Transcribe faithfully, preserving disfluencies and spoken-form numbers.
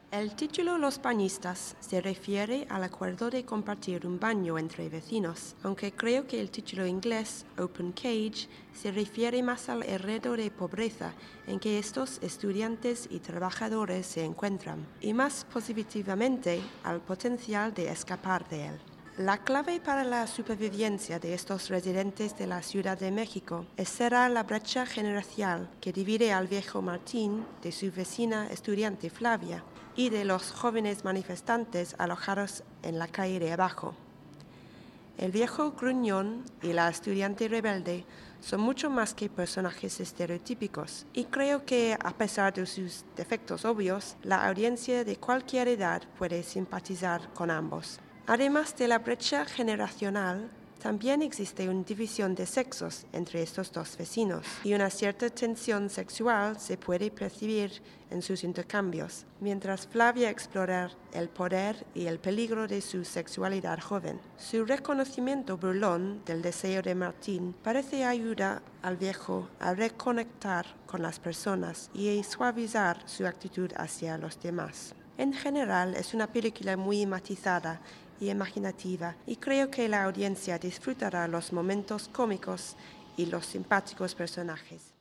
El título Los Bañistas se refiere al acuerdo de compartir un baño entre vecinos, aunque creo que el título inglés Open Cage se refiere más al enredo de pobreza en que estos estudiantes y trabajadores se encuentran, y más positivamente al potencial de escapar de él. La clave para la supervivencia de estos residentes de la Ciudad de México es cerrar la brecha generacional que divide al viejo Martín de su vecina estudiante Flavia y de los jóvenes manifestantes alojados en la calle de abajo. El viejo gruñón y la estudiante rebelde son mucho más que personajes estereotípicos, y creo que, a pesar de sus defectos obvios, la audiencia de cualquier edad puede simpatizar con ambos. Además de la brecha generacional, también existe una división de sexos entre estos dos vecinos, y una cierta tensión sexual se puede percibir en sus intercambios, mientras Flavia explora el poder y el peligro de su sexualidad joven. Su reconocimiento burlón del deseo de Martín parece ayudar al viejo a reconectar con las personas y a suavizar su actitud hacia los demás. En general, es una película muy matizada y imaginativa, y creo que la audiencia disfrutará los momentos cómicos y los simpáticos personajes.